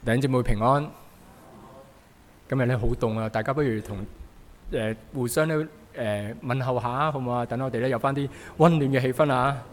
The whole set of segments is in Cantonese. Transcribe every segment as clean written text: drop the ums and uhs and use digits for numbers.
弟兄姊妹平安。今日咧好凍啊，大家不如同互相咧問候下好唔好啊？等我哋咧有翻啲温暖嘅氣氛啊！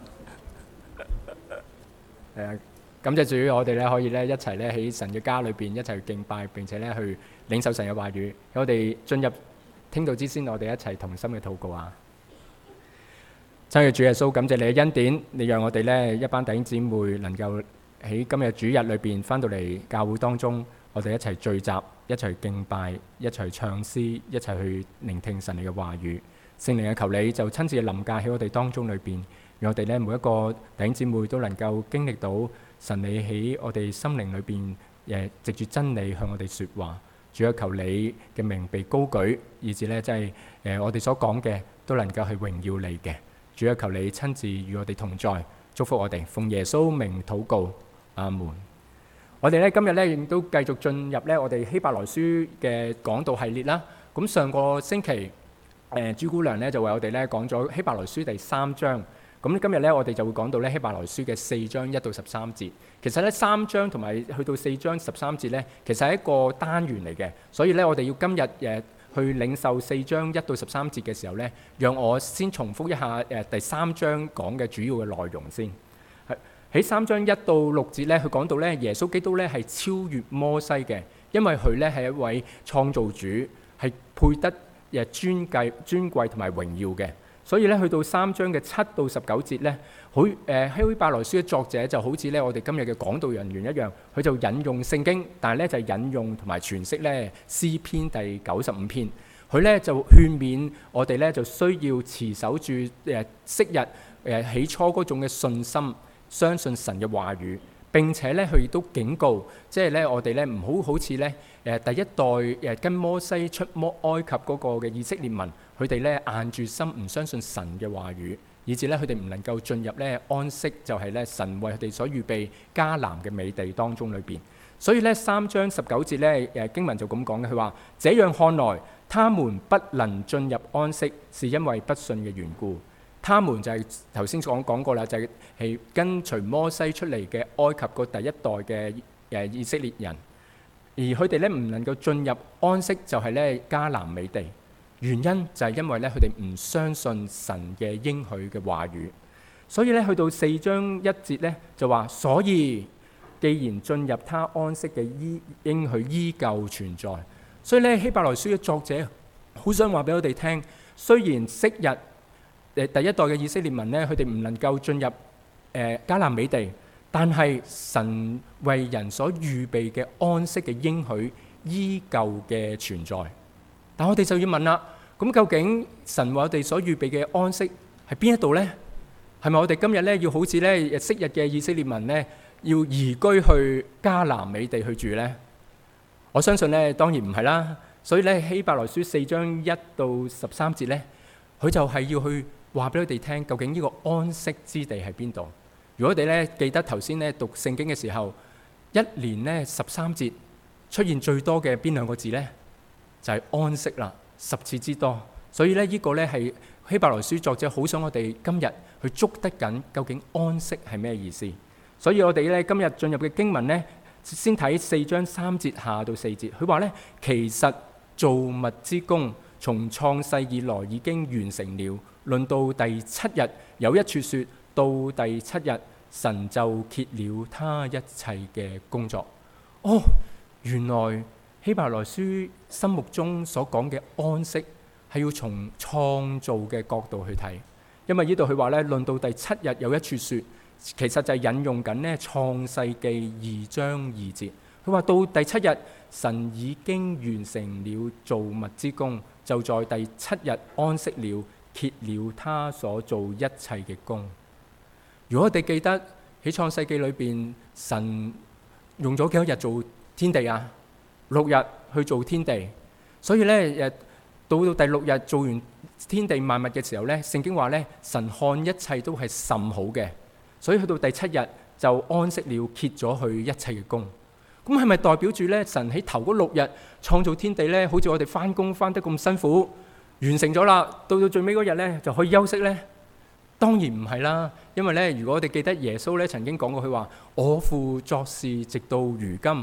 感謝主，我哋咧可以咧一齊咧喺神嘅家裏邊一齊去敬拜，並且咧去領受神嘅話語。我哋進入聽道之先，我哋一齊同心嘅禱告啊！親愛嘅主耶穌，感謝你嘅恩典，你讓我哋咧一班弟兄姊妹能夠喺今日主日裏邊翻到嚟教會當中，我哋一齊聚集，一齊敬拜，一齊唱詩，一齊去聆聽神你嘅話語。聖靈嘅求你就親自臨駕喺我哋當中裏邊，讓我哋咧每一個弟兄姊妹都能夠經歷到神你喺我哋心靈裏邊藉住真理向我哋說話。主啊，求你嘅名被高舉，以至咧即係我哋所講嘅都能夠係榮耀你嘅。主啊，求你親自與我哋同在，祝福我哋，奉耶穌名禱告。阿門。我哋咧今日咧亦都繼續進入咧我哋希伯來書嘅講道系列啦。咁上個星期朱姑娘咧就為我哋咧講咗希伯來書第3章。咁今日咧我哋就會講到咧希伯來書嘅4章1到13節。其實咧3章同埋去到4章13節咧，其實係一個單元嚟嘅。所以咧我哋要今日去領受4章1到13節嘅時候咧，讓我先重複一下第3章講嘅主要嘅內容先。喺3章1到6節咧，佢講到咧耶穌基督咧係超越摩西嘅，因為佢咧係一位創造主，係配得尊貴同埋榮耀嘅。所以咧去到3章嘅7到19節咧，希伯來書嘅作者就好似咧我哋今日嘅講道人員一樣，佢就引用聖經，但係咧就引用同埋詮釋咧詩篇第95篇。佢咧就勸勉我哋咧就需要持守住昔日起初嗰種嘅信心。相信神嘅話語，並且咧佢亦都警告，即係咧我哋咧唔好似咧第一代跟摩西出埃及嗰個嘅以色列民，佢哋咧硬住心唔相信神嘅話語，以致咧佢哋唔能夠進入咧安息，就係咧神為佢哋所預備迦南嘅美地當中裏邊。所以咧3章19節咧經文就咁講嘅，佢話：這樣看來，他們不能進入安息，是因為不信嘅緣故。他們就係頭先講過啦，就係跟隨摩西出嚟嘅埃及個第一代嘅以色列人，而佢哋咧唔能夠進入安息，就係咧迦南美地。原因就係因為咧佢哋唔相信神嘅應許嘅話語。所以咧去到4章1節咧就話：所以既然進入他安息嘅應許依舊存在。所以咧希伯來書嘅作者好想話俾我哋聽，雖然昔日第一代嘅以色列民咧，佢哋唔能夠進入迦南美地，但係神為人所預備嘅安息嘅應許依舊嘅存在。但我哋就要問啦，咁究竟神為我哋所預備嘅安息係邊一度呢？係咪我哋今日咧要好似咧昔日嘅以色列民咧，要移居去迦南美地去住呢？我相信咧當然唔係啦。所以咧希伯來書4章1到13節咧，佢就係要去話俾佢哋聽，究竟呢個安息之地喺邊度？如果我哋咧記得頭先咧讀聖經嘅時候，一年咧13節出現最多嘅邊兩個字呢？就係安息啦，10次之多。所以咧呢個咧係希伯來書作者好想我哋今日去捉得緊，究竟安息係咩意思？所以我哋咧今日進入嘅經文呢，先睇4章3節下到4節。佢話咧，其實造物之工從創世以來已經完成了。論到第7日，有一處說到第7日，神就歇了他一切嘅工作。哦，原來希伯來書心目中所講嘅安息係要從創造嘅角度去睇，因為呢度佢話咧，論到第7日有一處說，其實就係引用緊呢創世記2章2節。佢話到第7日，神已經完成了造物之工，就在第7日安息了。歇了他所做一切嘅工。如果我哋記得喺創世記裏邊，神用咗幾多日做天地啊？6日去做天地。所以咧，到第6日做完天地萬物嘅時候咧，聖經話咧，神看一切都係甚好嘅。所以去到第7日就安息了，歇咗佢一切嘅工。咁係咪代表住咧，神喺頭嗰6日創造天地咧，好似我哋翻工翻得咁辛苦？完成咗啦，到最尾嗰日咧就可以休息咧？當然唔係啦，因為咧，如果我哋記得耶穌咧曾經講過，佢話：我父作事直到如今，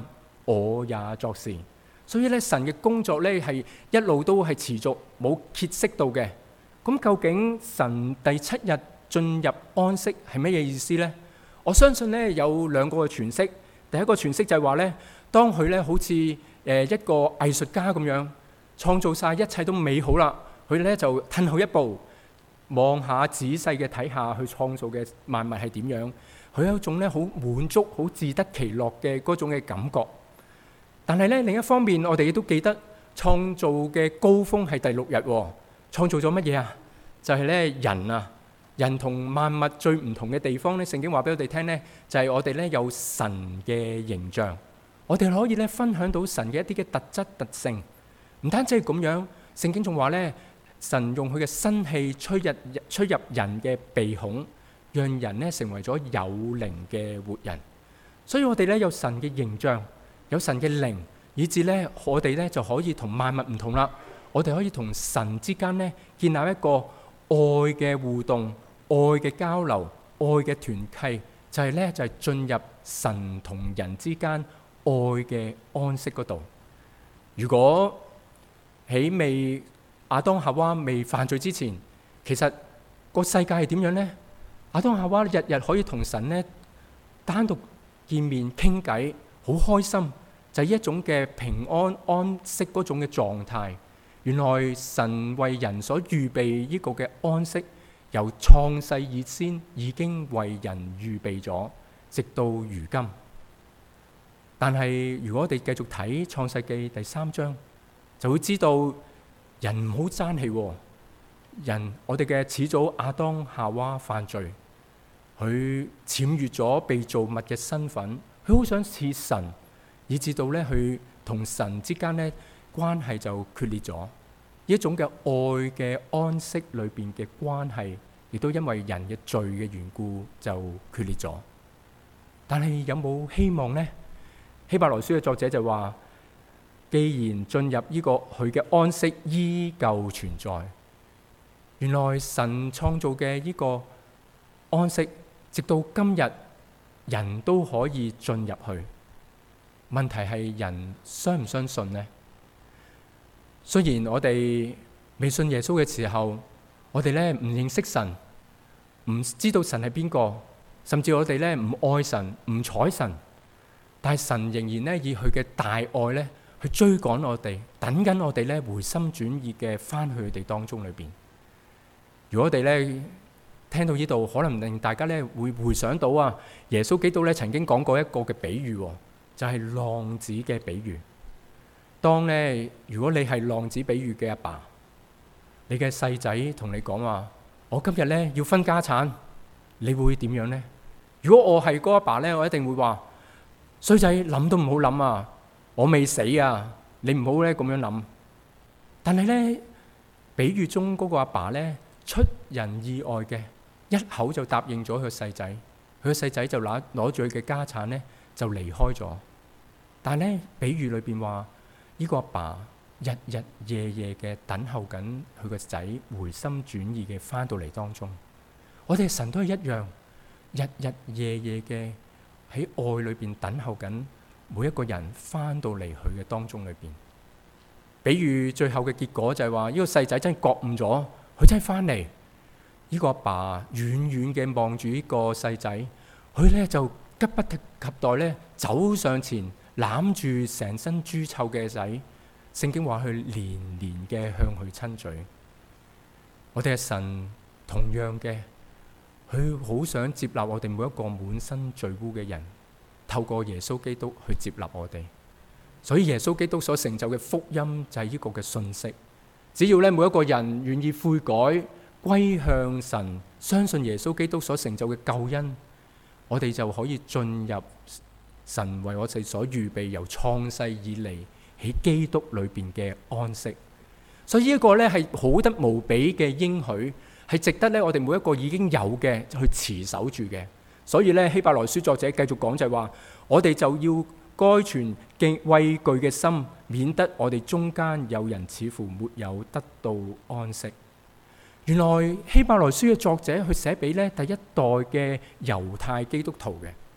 我也作事。所以咧，神嘅工作咧係一路都係持續冇歇息到嘅。咁究竟神第7日進入安息係乜嘢意思呢？我相信咧有兩個嘅詮釋。第一個詮釋就係話咧，當佢咧好似一個藝術家咁樣創造晒一切都美好啦，佢咧就退後一步，望下仔細嘅睇下佢創造嘅萬物係點樣，佢有一種咧好滿足、好自得其樂嘅嗰種嘅感覺。但係咧另一方面，我哋亦都記得創造嘅高峰係第6日喎。創造咗乜嘢啊？就係咧人啊，人同萬物最唔同嘅地方咧，聖經話俾我哋聽咧，就係我哋咧有神嘅形象，我哋可以咧分享到神嘅一啲嘅特質特性。唔單止係咁樣，聖經仲話咧，神用佢嘅生氣吹入人嘅鼻孔，讓人咧成為咗有靈嘅活人。所以我哋咧有神嘅形象，有神嘅靈，以致咧我哋咧就可以同萬物唔同啦。我哋可以同神之間咧建立一個愛嘅互動、愛嘅交流、愛嘅團契，就係進入神同人之間愛嘅安息嗰度。如果喺亞當夏娃未犯罪之前，其實個世界係點樣呢？亞當夏娃日日可以同神咧單獨見面傾偈，好開心，就係一種嘅平安安息嗰種嘅狀態。原來神為人所預備呢個嘅安息，由創世以先已經為人預備咗，直到如今。但係如果我哋繼續睇創世記第3章，就會知道人唔好爭氣。我哋嘅始祖亞當夏娃犯罪，佢僭越咗被造物嘅身份，佢好想似神，以至到咧佢同神之間咧關係就決裂咗。呢種嘅愛嘅安息裏邊嘅關係，亦都因為人嘅罪嘅緣故就決裂咗。但係有冇希望呢？希伯來書嘅作者就話，既然進入呢個佢嘅安息依舊存在，原來神創造嘅呢個安息，直到今日人都可以進入去。問題係人相唔相信呢？雖然我哋未信耶穌嘅時候，我哋咧唔認識神，唔知道神係邊個，甚至我哋咧唔愛神、唔睬神，但係神仍然咧以佢嘅大愛咧去追趕我哋，等緊我哋咧回心轉意嘅翻去佢哋當中裏邊。如果我哋咧聽到呢度，可能令大家咧會回想到啊，耶穌基督咧曾經講過一個嘅比喻，就係浪子嘅比喻。當咧，如果你係浪子比喻嘅阿爸，你嘅細仔同你講話，我今日咧要分家產，你會點樣呢？如果我係嗰阿爸咧，我一定會話，衰仔諗都唔好諗啊，我未死啊，你唔好咧咁樣諗。但係咧，比喻中嗰個阿爸咧，出人意外嘅，一口就答應咗佢個細仔，佢個細仔就攞住佢嘅家產咧就離開咗。但係咧，比喻裏邊話，呢個阿爸日日夜夜嘅等候緊佢個仔回心轉意嘅翻到嚟當中。我哋神都係一樣，日日夜夜嘅喺愛裏邊等候緊每一個人翻到嚟佢嘅當中裏邊。比喻最後嘅結果就係話，呢個細仔真係覺悟咗，佢真係翻嚟。呢個阿爸遠遠嘅望住呢個細仔，佢咧就急不及待咧走上前，攬住成身豬臭嘅仔，聖經話佢連連嘅向佢親嘴。我哋嘅神同樣嘅，佢好想接納我哋每一個滿身罪污嘅人，透過耶穌基督去接納我哋。所以耶穌基督所成就嘅福音就係呢個嘅信息。只要咧每一個人願意悔改，歸向神，相信耶穌基督所成就嘅救恩，我哋就可以進入神為我哋所預備由創世以嚟喺基督裏邊嘅安息。所以呢一個咧係好得無比嘅應許，係值得咧我哋每一個已經有嘅去持守住嘅。所以咧希伯來書作者繼續講就係話，我哋就要該存畏懼嘅心，免得我哋中間有人似乎沒有得到安息。原來希伯來書嘅作者去寫俾咧第一代嘅猶太基督徒嘅。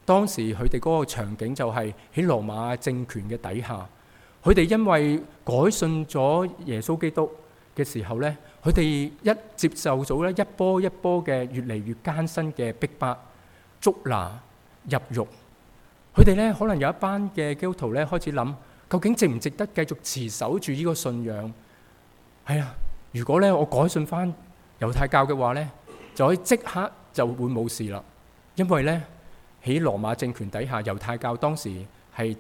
當時佢哋嗰個場景就係喺羅馬政權嘅底下，佢哋因為改信咗耶穌基督嘅時候呢，佢哋一接受咗一波一波嘅越嚟越艱辛嘅逼迫、捉拿、入獄。佢哋呢可能有一班嘅基督徒呢開始諗，究竟值唔值得繼續持守住呢個信仰？係啊，如果呢我改信翻猶太教嘅話呢，就可以即刻就會冇事啦。因為呢喺羅馬政權底下，猶太教當時係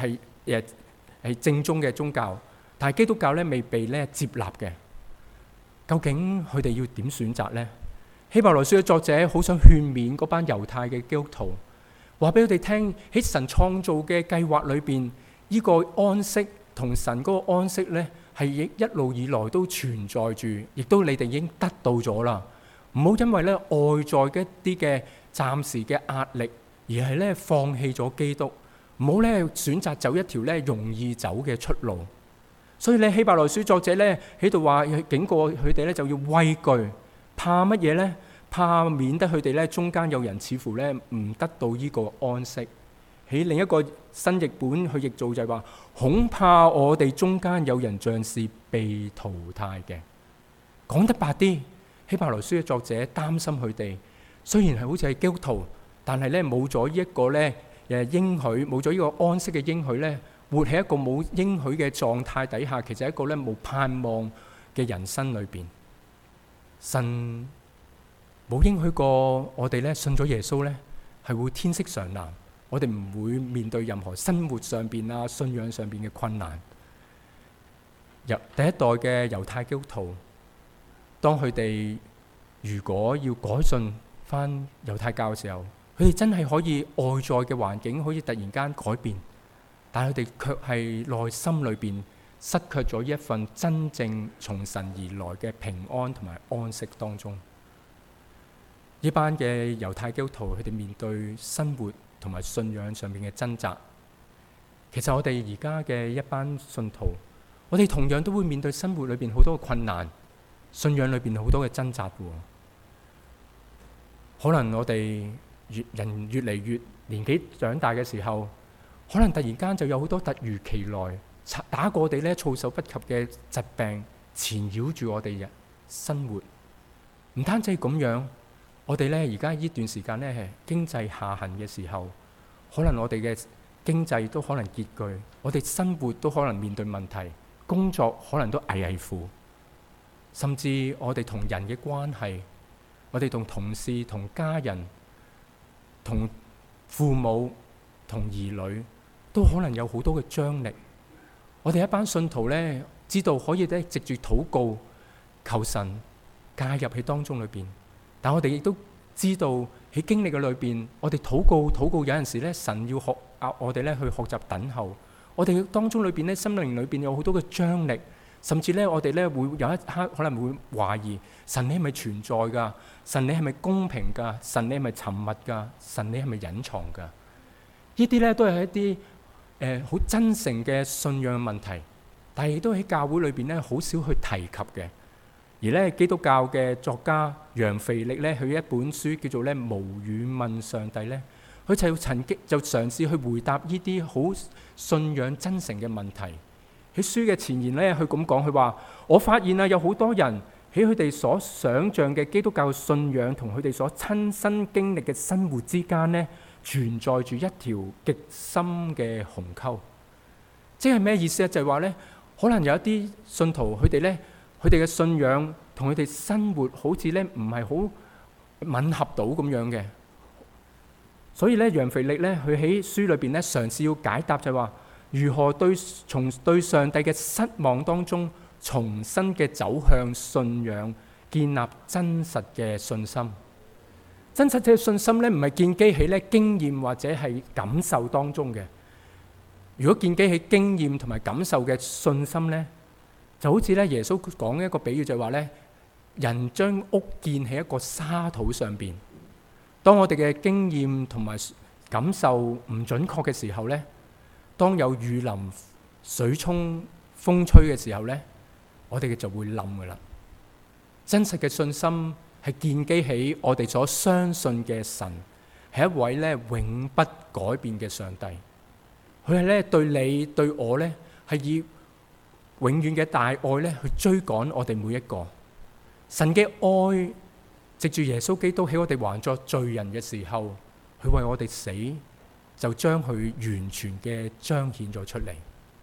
正宗嘅宗教，但係基督教呢未被呢接納嘅。究竟佢哋要點選擇呢？希伯來書嘅作者好想勸勉嗰班猶太嘅基督徒，話俾佢哋聽，喺神創造嘅計劃裏邊，呢個安息同神嗰個安息呢，係一路以來都存在住，亦都你哋已經得到咗啦。唔好因為呢外在嘅一啲嘅暫時嘅壓力，而係呢放棄咗基督，唔好呢選擇走一條呢容易走嘅出路。所以呢希伯來書作者呢喺度話警告佢哋呢，就要畏懼，怕乜嘢呢？怕免得佢哋呢中間有人似乎呢唔得到呢個安息。喺另一個新譯本去譯做就係話，恐怕我哋中間有人像是被淘汰嘅。講得白啲，希伯來書嘅作者擔心佢哋雖然係好似係基督徒，但係呢冇咗呢一個呢應許，冇咗呢個安息嘅應許呢，活喺一個冇應許嘅狀態底下，其實係一個呢冇盼望嘅人生裏邊。神冇應許過我哋呢信咗耶穌呢係會天色常藍，我哋唔會面對任何生活上邊啊、信仰上邊嘅困難。第一代嘅猶太基督徒，當佢哋如果要改信翻猶太教嘅時候，佢哋真係可以外在嘅環境可以突然間改變，但係佢哋卻係內心裏邊失去咗一份真正從神而來嘅平安同埋安息當中。呢班嘅猶太基督徒，佢哋面對生活同埋信仰上面嘅掙扎。其實我哋而家嘅一班信徒，我哋同樣都會面對生活裏邊好多嘅困難，信仰裏邊好多嘅掙扎嘅。可能我哋人越嚟越年紀長大嘅時候，可能突然間就有好多突如其來打過我哋呢措手不及嘅疾病纏繞住我哋嘅生活。唔單止係咁樣，我哋呢而家呢段時間呢係經濟下行嘅時候，可能我哋嘅經濟都可能拮據，我哋生活都可能面對問題，工作可能都危危乎，甚至我哋同人嘅關係，我哋同同事、同家人、同父母、同兒女，都可能有好多嘅張力。我哋一班信徒呢，知道可以咧藉住禱告求神介入喺當中裏邊，但我哋亦都知道喺經歷嘅裏邊，我哋禱告有陣時咧，神要我哋咧去學習等候。我哋當中裏邊咧，心靈裏邊有好多嘅張力，甚至咧我哋咧會有一刻可能會懷疑神，你係咪存在噶？神，你係咪公平噶？神，你係咪沉默噶？神，你係咪隱藏噶？呢啲咧都係一啲好真誠嘅信仰問題，但係亦都喺教會裏邊咧好少去提及嘅。而咧基督教嘅作家楊腓力咧，佢一本書叫做咧無語問上帝咧，佢就曾經就嘗試去回答呢啲好信仰真誠嘅問題。喺書嘅前言咧，佢咁講，佢話：我發現啊，有好多人喺佢哋所想像嘅基督教信仰同佢哋所親身經歷嘅生活之間咧，存在住一條極深嘅鴻溝。即係咩意思咧？就係話咧，可能有一啲信徒佢哋咧，佢哋嘅信仰同佢哋生活好似咧唔係好吻合到咁樣嘅。所以咧，楊腓力咧，佢喺書裏邊咧嘗試要解答，就係話如何從對上帝嘅失望當中重新嘅走向信仰，建立真實嘅信心。真實嘅信心咧，唔係建基喺咧經驗或者係感受當中嘅。如果建基喺經驗同埋感受嘅信心咧，就好似咧耶穌講一個比喻，就係話咧，人將屋建喺一個沙土上邊。當我哋嘅經驗同埋感受唔準確嘅時候咧，當有雨淋、水沖、風吹嘅時候咧，我哋就會冧噶啦。真實嘅信心係建基喺我哋所相信嘅神， 係一位咧永不改變嘅上帝。佢係咧對你對我咧係以永遠嘅大愛咧去追趕我哋每一個。神嘅愛藉住耶穌基督喺我哋還作罪人嘅時候，佢為我哋死，就將佢完全嘅彰顯咗出嚟。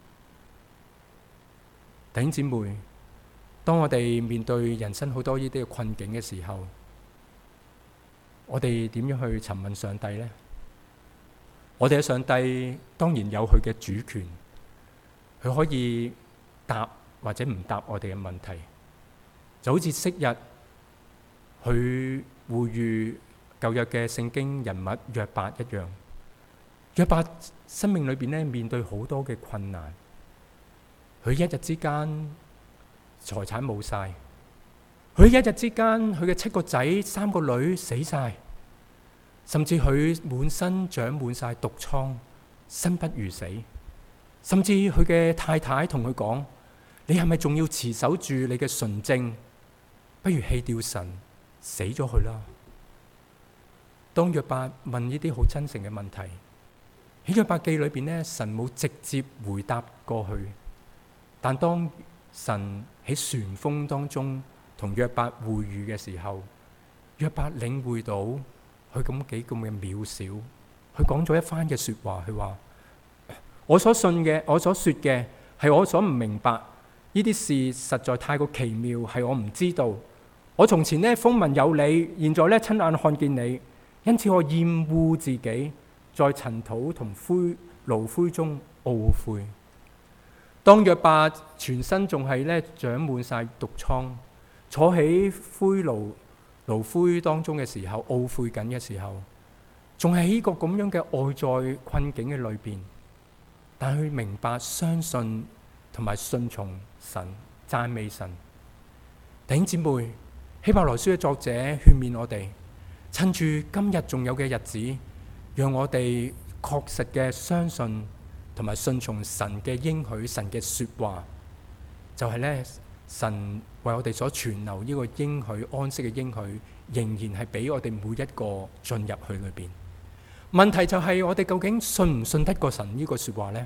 弟兄姊妹，當我哋面對人生好多呢啲嘅困境嘅時候，我哋點樣去詢問上帝呢？我哋嘅上帝當然有佢嘅主權，佢可以答或者唔答我哋嘅問題，就好似昔日佢呼籲舊約嘅聖經人物約伯一樣。約伯生命裏邊咧面對好多嘅困難，佢一日之間財產冇晒，佢一日之間佢嘅7個仔3個女死晒，甚至佢滿身長滿晒毒瘡，生不如死。甚至佢嘅太太同佢講：你係咪仲要持守住你嘅純正？不如棄掉神，死咗佢啦。當約伯問呢啲好真誠嘅問題，喺約伯記裏邊呢，神冇直接回答過去。但當神喺旋風當中同約伯會晤嘅時候，約伯領會到佢咁幾咁嘅渺小。佢講咗一番嘅說話，佢話：我所信嘅，我所說嘅係我所唔明白，呢啲事實在太過奇妙，係我唔知道。我從前呢風聞有你，現在呢親眼看見你，因此我厭惡自己，在塵土同爐灰中懊悔。當約伯全身仲係咧長滿晒毒瘡，坐喺爐灰當中嘅時候，懊悔緊嘅時候，仲係呢個咁樣嘅外在困境嘅裏邊，但佢明白、相信同埋順從神，讚美神。弟兄姊妹，希伯來書嘅作者勸勉我哋，趁住今日仲有嘅日子，讓我哋確實嘅相信同埋順從神嘅應許，神嘅說話，就係咧神為我哋所存留呢個應許安息嘅應許，仍然係俾我哋每一個進入去裏邊。問題就係我哋究竟信唔信得過神呢個說話呢？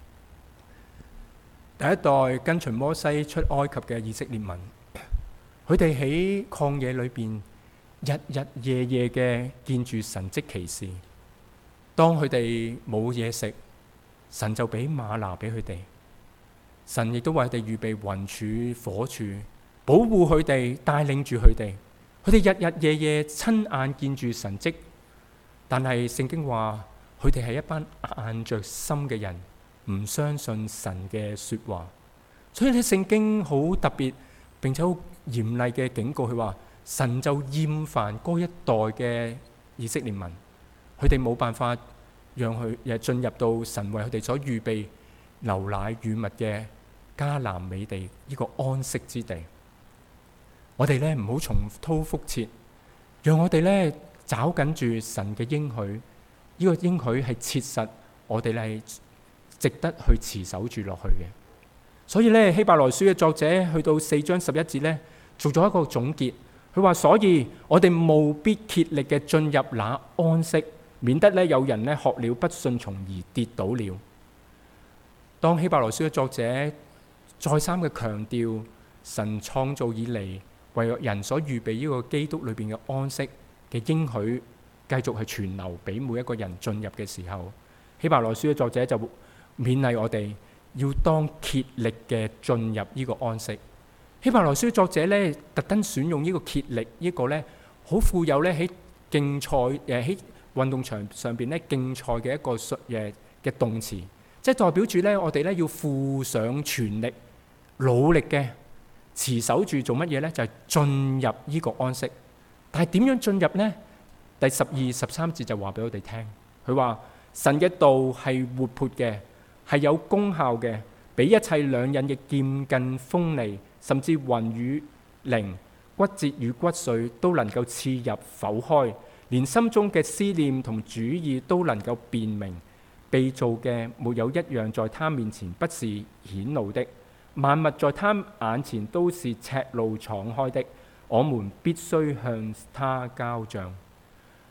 第一代跟隨摩西出埃及嘅以色列民，佢哋喺曠野裏邊日日夜夜嘅見住神蹟奇事。當佢哋冇嘢食，神就俾嗎哪俾佢哋。神亦都為佢哋預備雲柱火柱，保護佢哋，帶領住佢哋。佢哋日日夜夜親眼見住神蹟，但係聖經話佢哋係一班硬着心嘅人，唔相信神嘅說話。所以咧，聖經好特別並且好嚴厲嘅警告佢話，神就厭煩嗰一代嘅以色列民，佢哋冇辦法讓佢進入到神為佢哋所預備流奶與蜜嘅迦南美地呢個安息之地。我哋咧唔好重蹈覆轍，讓我哋咧找緊住神嘅應許，呢個應許係切實，我哋係值得去持守住落去嘅。所以咧，希伯來書嘅作者去到4章11節咧，做咗一個總結。佢話：所以我哋務必竭力嘅進入那安息，免得咧有人咧學了不順從而跌倒了。當希伯來書嘅作者再三嘅強調神創造以嚟為人所預備呢個基督裏邊嘅安息嘅應許，繼續係存留俾每一個人進入嘅時候，希伯來書嘅作者就勉勵我哋要當竭力嘅進入呢個安息。希伯來書作者咧特登選用呢個竭力呢個咧好富有咧喺競賽喺運動場上邊咧競賽嘅一個嘅動詞，即係代表住咧我哋咧要付上全力努力嘅持守住做乜嘢咧？就係進入呢個安息。但係點樣進入呢？第12、13節就話俾我哋聽，佢話神嘅道係活潑嘅，係有功效嘅，比一切兩刃嘅劍更鋒利，甚至魂與靈、骨節與骨髓都能夠刺入剖開，連心中嘅思念同主意都能夠辨明。被造嘅沒有一樣在他面前不是顯露的，萬物在他眼前都是赤露敞開的，我們必須向他交賬。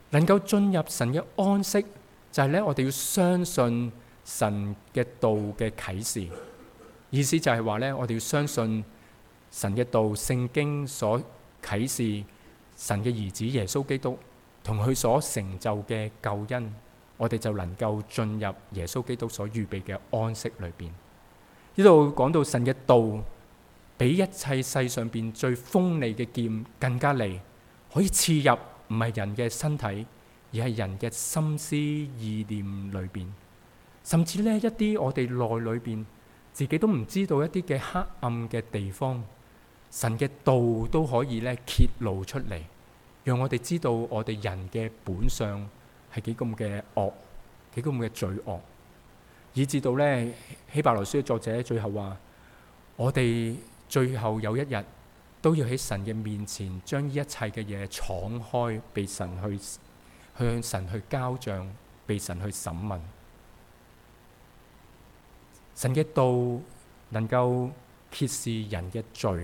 能夠進入神嘅安息，就係咧我哋要相信神嘅道嘅啟示。意思就係話咧，我哋要相信神嘅道，聖經所啟示神嘅兒子耶穌基督同佢所成就嘅救恩，我哋就能夠進入耶穌基督所預備嘅安息裏邊。呢度講到神嘅道比一切世上邊最鋒利嘅劍更加利，可以刺入唔係人嘅身體，而係人嘅心思意念裏邊，甚至呢一啲我哋內裏邊自己都唔知道一啲嘅黑暗嘅地方，神嘅道都可以咧揭露出嚟，讓我哋知道我哋人嘅本相係幾咁嘅惡，幾咁嘅罪惡，以至到咧希伯來書嘅作者最後話，我哋最後有一日都要喺神嘅面前將呢一切嘅嘢敞開，被神去向神去交賬，被神去審問。神嘅道能夠揭示人嘅罪，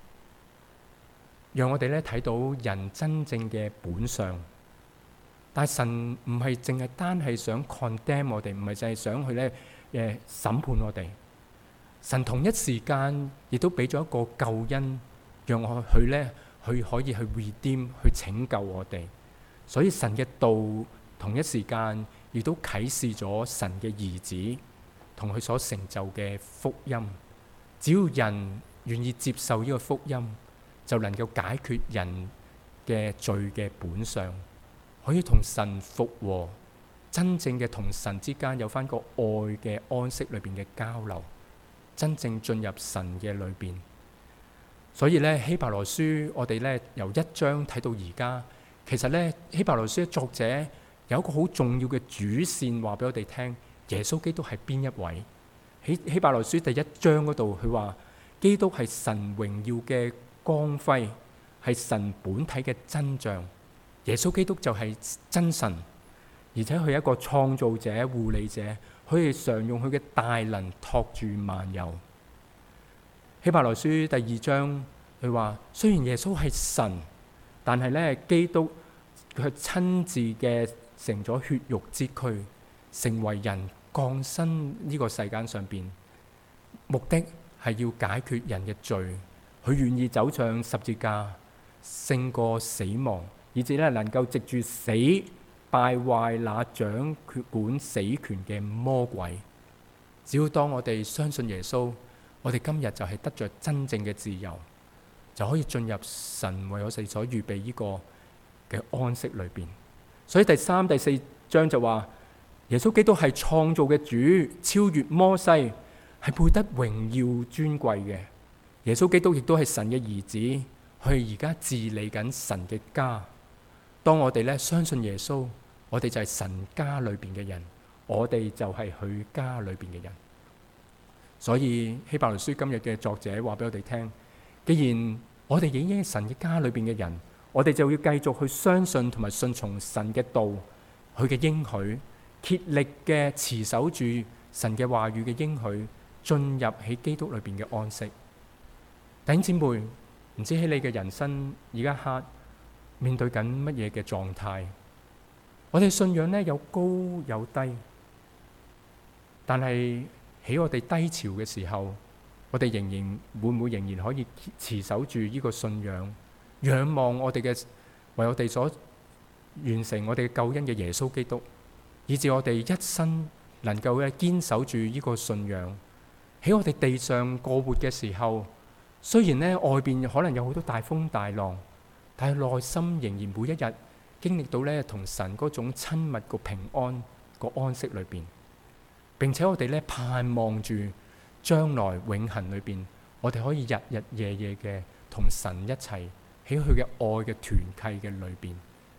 讓我哋咧睇到人真正嘅本相。但係神唔係淨係單係想 condemn 我哋，唔係淨係想去咧審判我哋。神同一時間亦都俾咗一個救恩，讓我去咧去可以去 redeem 去拯救我哋。所以神嘅道同一時間亦都啟示咗神嘅兒子同佢所成就嘅福音。只要人願意接受呢個福音，就能夠解決人嘅罪嘅本相，可以同神復和，真正嘅同神之間有翻個愛嘅安息裏邊嘅交流，真正進入神嘅裏邊。所以咧希伯來書我哋咧由1章睇到而家，其實咧希伯來書嘅作者有一個好重要嘅主線話俾我哋聽，耶穌基督係邊一位？喺希伯來書第1章嗰度，佢話基督係神榮耀嘅光輝，係神本體嘅真像。耶穌基督就係真神，而且佢係一個創造者、護理者，佢係常用佢嘅大能托住萬有。希伯來書第2章佢話，雖然耶穌係神，但係咧基督佢親自嘅成咗血肉之軀，成為人，降生呢個世間上邊，目的係要解決人嘅罪。佢願意走上十字架，勝過死亡，以至咧能夠藉住死敗壞那掌管死權嘅魔鬼。只要當我哋相信耶穌，我哋今日就係得着真正嘅自由，就可以進入神為我哋所預備呢個嘅安息裏邊。所以第3、第4章就話，耶穌基督係創造嘅主，超越摩西，係配得榮耀尊貴嘅。耶穌基督亦都係神嘅兒子，佢而家治理緊神嘅家。當我哋咧相信耶穌，我哋就係神家裏邊嘅人，我哋就係佢家裏邊嘅人。所以希伯來書今日嘅作者話俾我哋聽，既然我哋已經係神嘅家裏邊嘅人，我哋就要繼續去相信同埋順從神嘅道，佢嘅應許，竭力嘅持守住神嘅話語嘅應許，進入喺基督裏邊嘅安息。弟兄姊妹，唔知喺你嘅人生而家刻面對緊乜嘢嘅狀態？我哋信仰呢有高有低，但係喺我哋低潮嘅時候，我哋會唔會仍然可以持守住呢個信仰，仰望我哋嘅為我哋所完成我哋嘅救恩嘅耶穌基督，以致我哋一生能夠咧堅守住呢個信仰，喺我哋地上過活嘅時候，雖然呢外邊可能有好多大風大浪，但係內心仍然每一日經歷到咧同神嗰種親密個平安個安息裏邊，並且我哋咧盼望住將來永恆裏邊，我哋可以日日夜夜嘅同神一齊喺佢嘅愛嘅團契嘅裏邊。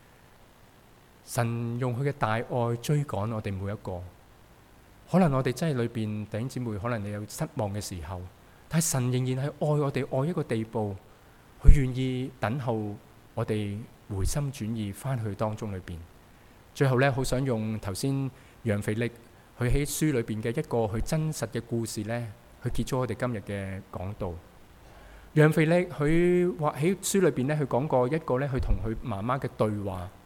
神用佢嘅大愛追趕我哋每一個。可能我哋真係裏邊弟兄姊妹，可能你有失望嘅時候，但係神仍然係愛我哋愛一個地步，佢願意等候我哋回心轉意翻去當中裏邊。最後咧，好想用頭先楊腓力佢喺書裏邊嘅一個佢真實嘅故事咧，去結束我哋今日嘅講道。楊腓力佢話喺書裏邊咧，佢講過一個咧，佢同佢媽媽嘅對話。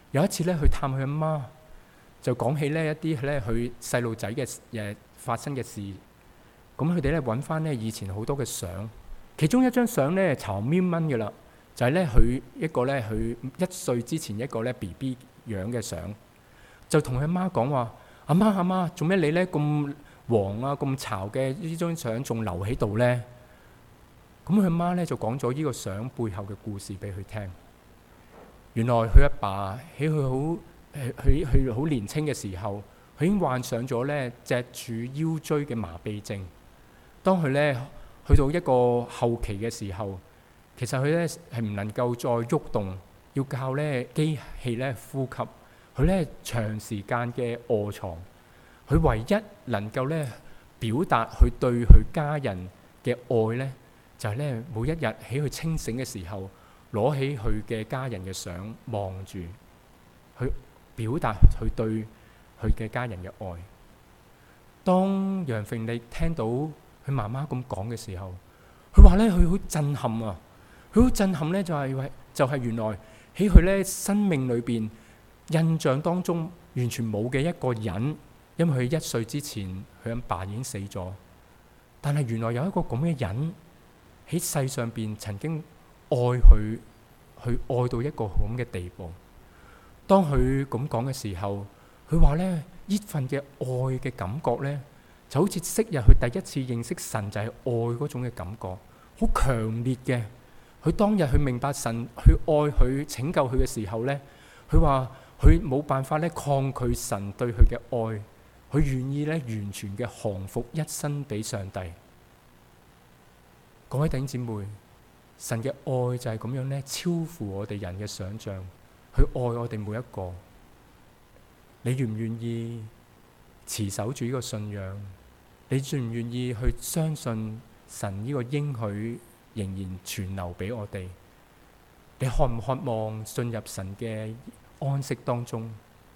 有一次咧去探佢阿媽，就講起呢一啲咧佢細路仔嘅發生嘅事。咁佢哋咧揾翻咧以前好多嘅相，其中一張相咧巢面蚊嘅啦，就係咧佢一個咧佢1歲之前一個咧 BB 樣嘅相，就同佢阿媽講話：阿媽，做咩你咧咁黃啊咁巢嘅呢張相仲留喺度咧？咁佢阿媽咧就講咗呢個相背後嘅故事俾佢聽。原來佢阿爸喺佢好年輕嘅時候，佢已經患上咗咧脊柱腰椎嘅麻痹症。當佢咧去到一個後期嘅時候，其實佢咧係唔能夠再喐動，要靠咧機器咧呼吸。佢咧長時間嘅臥床，佢唯一能夠咧表達佢對佢家人嘅愛咧，就係咧每一日喺佢清醒嘅時候，攞起佢嘅家人嘅相望住，去表達佢對佢嘅家人嘅愛。當楊揈力聽到佢媽媽咁講嘅時候，佢話咧佢好震撼啊！佢好震撼咧，就係原來喺佢咧生命裏邊印象當中完全冇嘅一個人，因為佢1歲之前佢阿爸已經死咗，但係原來有一個咁嘅人喺世上邊曾經愛佢，去愛到一個咁嘅地步。當佢咁講嘅時候，佢話咧呢份嘅愛嘅感覺咧，就好似昔日佢第一次認識神就係愛嗰種嘅感覺，好強烈嘅。佢當日去明白神去愛佢拯救佢嘅時候咧，佢話佢冇辦法咧抗拒神對佢嘅愛，佢願意咧完全嘅降服一生俾上帝。各位弟兄姊妹，神嘅愛就係咁樣咧，超乎我哋人嘅想象，去愛我哋每一個。你願唔願意持守住呢個信仰？你願唔願意去相信神呢個應許仍然存留俾我哋？你渴唔渴望進入神嘅安息當中？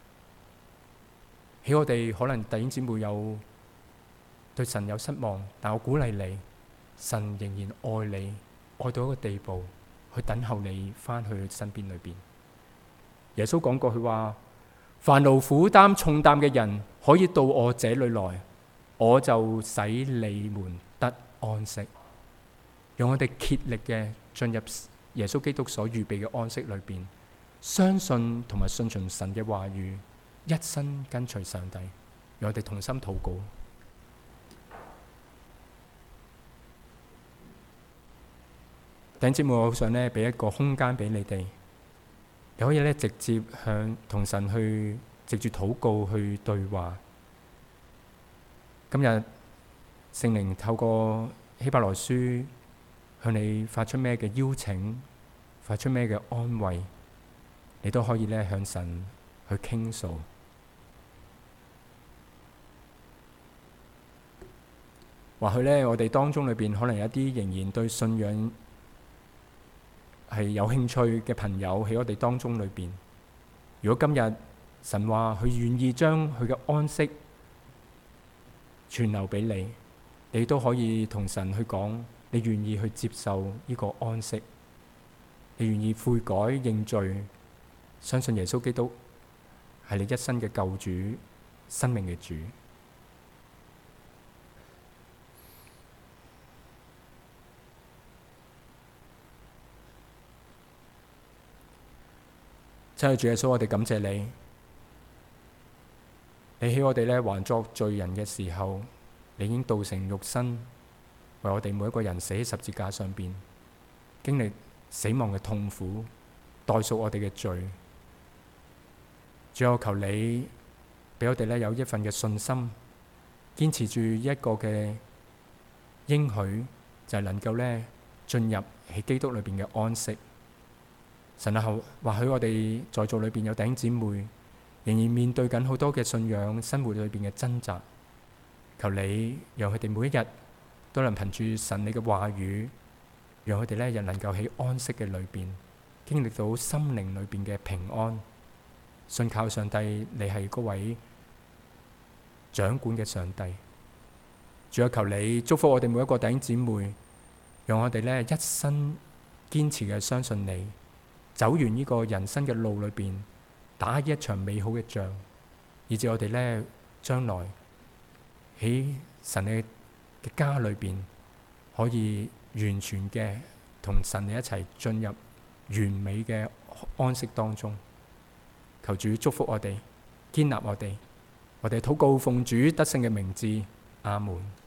喺我哋可能弟兄姊妹有對神有失望，但我鼓勵你，神仍然愛你，愛到一個地步，去等候你翻去身邊裏邊。耶穌講過，佢話：凡勞苦擔重擔嘅人，可以到我這裏來，我就使你們得安息。讓我哋竭力嘅進入耶穌基督所預備嘅安息裏邊，相信同埋信從神嘅話語，一生跟隨上帝。讓我哋同心禱告。弟兄姊妹，我好想咧俾一個空間俾你哋，你可以咧直接向同神去藉住禱告去對話。今日聖靈透過希伯來書向你發出咩嘅邀請，發出咩嘅安慰，你都可以咧向神去傾訴。或許咧我哋當中裏邊可能有一啲仍然對信仰係有興趣嘅朋友喺我哋當中裏邊。如果今日神話佢願意將佢嘅安息存留俾你，你都可以同神去講，你願意去接受呢個安息，你願意悔改認罪，相信耶穌基督係你一生嘅救主，生命嘅主。親愛的主耶穌，我哋感謝你。你喺我哋還作罪人嘅時候，你已經道成肉身，為我哋每一個人死喺十字架上邊，經歷死亡嘅痛苦，代贖我哋嘅罪。主啊，求你俾我哋有一份嘅信心，堅持住一個嘅應許，就係能夠進入喺基督裏邊嘅安息。神啊，或許我哋在座裏邊有弟兄姊妹仍然面對緊好多嘅信仰生活裏邊嘅掙扎，求你讓佢哋每一日都能憑住神你嘅話語，讓佢哋又能夠喺安息嘅裏邊經歷到心靈裏邊嘅平安，信靠上帝，你係嗰位掌管嘅上帝。主啊，求你祝福我哋每一個弟兄姊妹，讓我哋一生堅持嘅相信你，走完呢個人生嘅路裏邊， 打一場美好嘅仗，以致我哋咧將來喺神嘅家裏邊可以完全嘅同神你一齊進入完美嘅安息當中。求主祝福我哋，堅立我哋。我哋禱告奉主得勝嘅名字，阿門。